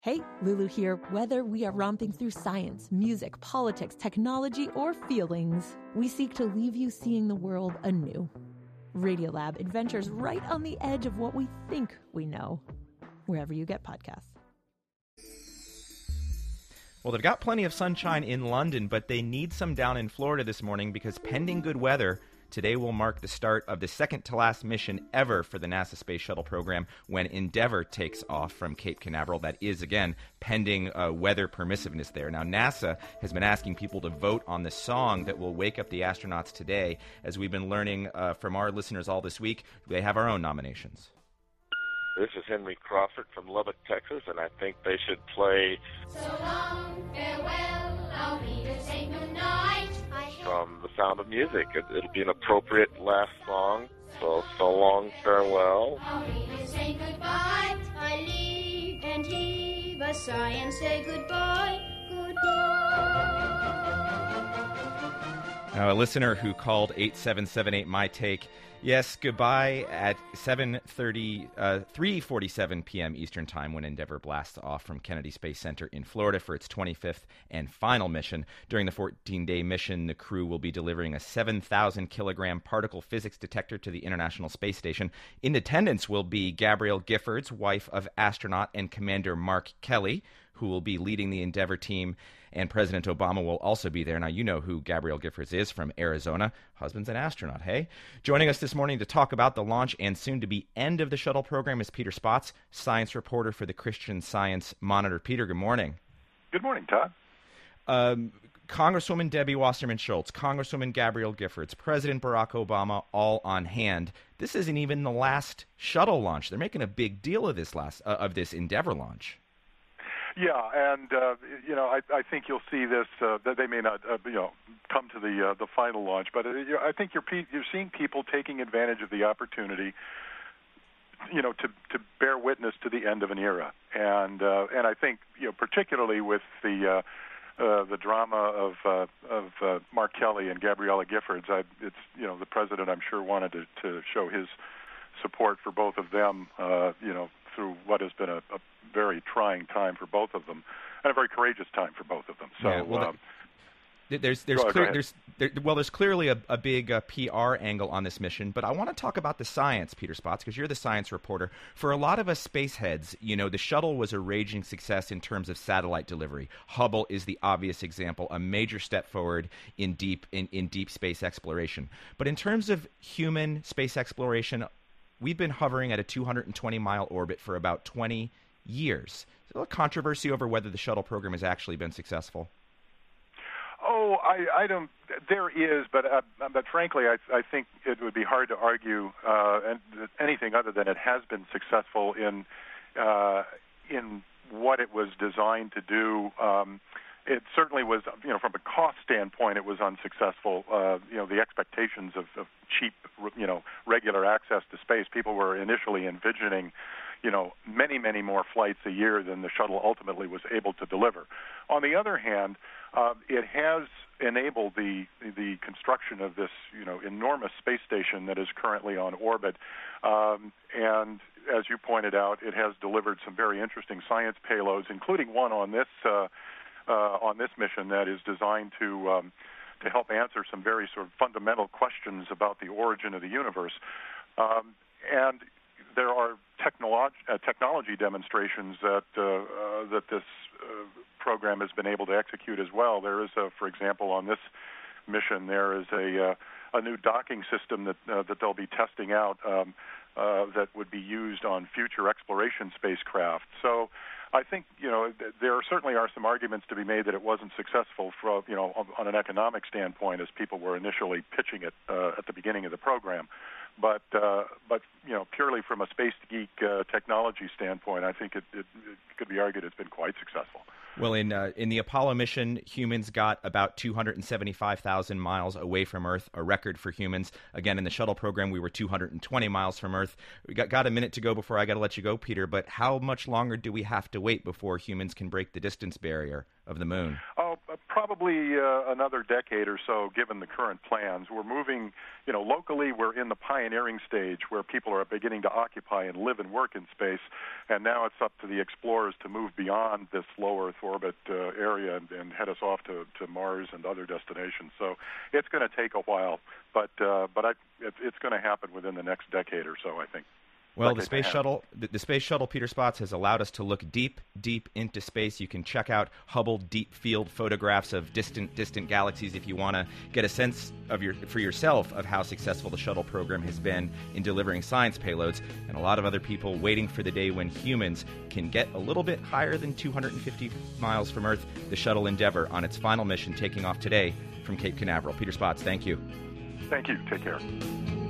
Hey, Lulu here. Whether we are romping through science, music, politics, technology, or feelings, we seek to leave you seeing the world anew. Radiolab adventures right on the edge of what we think we know, wherever you get podcasts. Well, they've got plenty of sunshine in London, but they need some down in Florida this morning because pending good weather, today will mark the start of the second-to-last mission ever for the NASA Space Shuttle program when Endeavour takes off from Cape Canaveral. That is, again, pending weather permissiveness there. Now, NASA has been asking people to vote on the song that will wake up the astronauts today. As we've been learning from our listeners all this week, they have our own nominations. This is Henry Crawford from Lubbock, Texas, and I think they should play So long, farewell, I'll be to say goodnight. from The Sound of Music. It'll be an appropriate last song. So long, farewell. I'll be to say goodbye. I leave and heave a sigh and say goodbye, goodbye. Now, a listener who called 8778 My Take, yes, goodbye at 3:47 p.m. Eastern Time when Endeavour blasts off from Kennedy Space Center in Florida for its 25th and final mission. During the 14-day mission, the crew will be delivering a 7,000-kilogram particle physics detector to the International Space Station. In attendance will be Gabrielle Giffords, wife of astronaut and Commander Mark Kelly, who will be leading the Endeavour team, and President Obama will also be there. Now, you know who Gabrielle Giffords is from Arizona. Husband's an astronaut, hey? Joining us this morning to talk about the launch and soon-to-be end of the shuttle program is Peter Spotts, science reporter for the Christian Science Monitor. Peter, good morning. Good morning, Todd. Congresswoman Debbie Wasserman Schultz, Congresswoman Gabrielle Giffords, President Barack Obama, all on hand. This isn't even the last shuttle launch. They're making a big deal of this this Endeavour launch. Yeah, and I think you'll see this. That they may not, come to the final launch, but I think you're seeing people taking advantage of the opportunity, to bear witness to the end of an era, and I think particularly with the drama of Mark Kelly and Gabriella Giffords, the president I'm sure wanted to show his support for both of them, through what has been a very trying time for both of them, and a very courageous time for both of them. So, there's clearly a big PR angle on this mission, but I want to talk about the science, Peter Spotts, because you're the science reporter. For a lot of us space heads, the shuttle was a raging success in terms of satellite delivery. Hubble is the obvious example, a major step forward in deep space exploration. But in terms of human space exploration, we've been hovering at a 220-mile orbit for about 20 years. There's a little controversy over whether the shuttle program has actually been successful. Oh, I don't. There is, but frankly, I think it would be hard to argue anything other than it has been successful in what it was designed to do. It certainly was, from a cost standpoint, it was unsuccessful. The expectations of cheap, regular access to space, people were initially envisioning, many, many more flights a year than the shuttle ultimately was able to deliver. On the other hand, it has enabled the construction of this, enormous space station that is currently on orbit. And as you pointed out, it has delivered some very interesting science payloads, including one on this mission that is designed to help answer some very sort of fundamental questions about the origin of the universe. And there are technology demonstrations that this program has been able to execute as well. There is, for example, on this mission, there is a new docking system that they'll be testing out that would be used on future exploration spacecraft. So I think, there certainly are some arguments to be made that it wasn't successful for, on an economic standpoint as people were initially pitching it at the beginning of the program. But purely from a space geek technology standpoint, I think it could be argued it's been quite successful. Well, in the Apollo mission, humans got about 275,000 miles away from Earth, a record for humans. Again, in the shuttle program, we were 220 miles from Earth. We got a minute to go before I got to let you go, Peter, but how much longer do we have to wait before humans can break the distance barrier of the moon? Oh, Probably another decade or so, given the current plans. We're moving, locally we're in the pioneering stage where people are beginning to occupy and live and work in space, and now it's up to the explorers to move beyond this low Earth orbit area and head us off to Mars and other destinations. So it's going to take a while, but it's going to happen within the next decade or so, I think. Well, the space shuttle, Peter Spotts, has allowed us to look deep, deep into space. You can check out Hubble Deep Field photographs of distant galaxies if you want to get a sense for yourself of how successful the shuttle program has been in delivering science payloads, and a lot of other people waiting for the day when humans can get a little bit higher than 250 miles from Earth. The shuttle Endeavour on its final mission taking off today from Cape Canaveral. Peter Spotts, thank you. Thank you. Take care.